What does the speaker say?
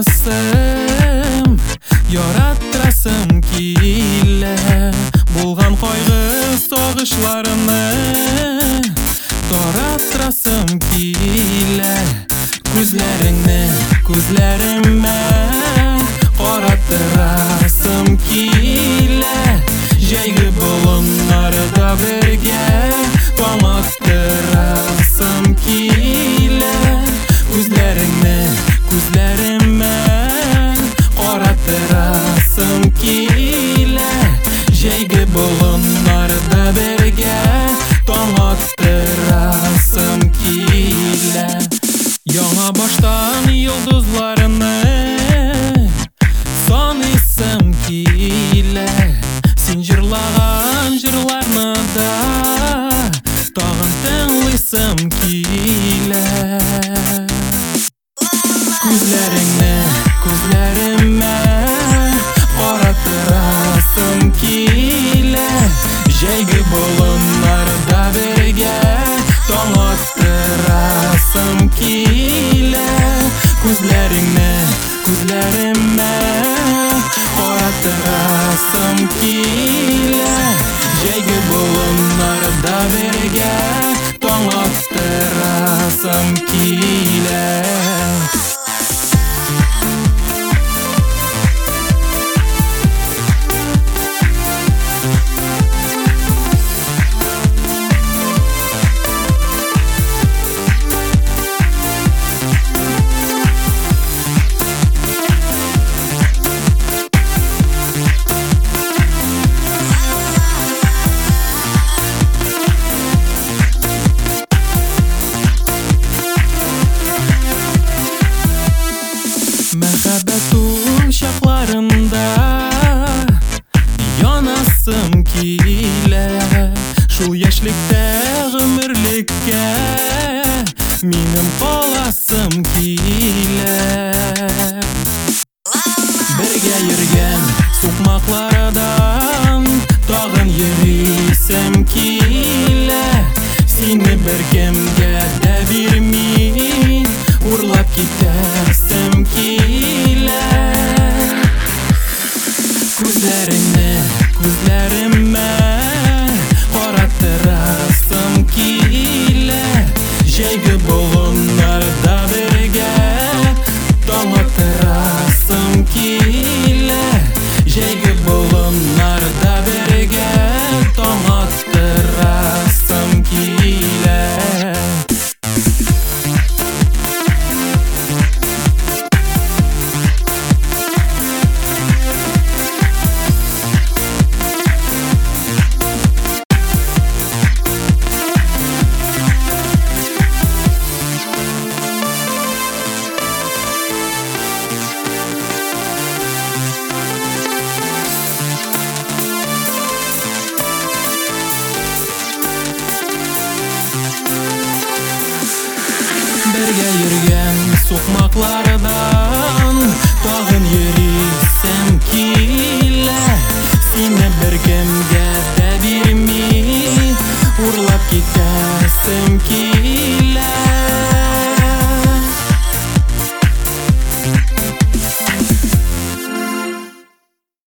яратасым, яратасым килә. Булган кайгы сагышларымны таратасым килә. Күзләремә каратасым килә. Җәйге болыннарда бергә таң аттырасым килә. Күзләремә каратасым килә. Җәйге болыннарда бергә таң аттырасым килә. Яңа баштан йолдызларны саныйсым килә. Син җырлаган җырларны да тагын тыңлыйсым килә. Күзләремә каратасым килә. Җәйге болыннарда бергә таң аттырасым килә. Күзләремә каратасым килә. Җәйге болыннарда бергә таң аттырасым килә. Мәхәббәтум чакларында янасым килә. Шул яшьлектә гомерлеккә минем каласым килә. Бергә йөргән сукмаклардан тагын йөрисем килә. Сине беркемгә дә бирми урлап китәсем килә. Күзләремә каратасым килә. Җәйге болыннарда бергә таң аттырасым килә. Җәйге болыннарда бергә таң аттырасым килә. Бергә йөргән сукмаклардан тагын йөрисем килә. Сине беркемгә дә бирми урлап китәсем килә.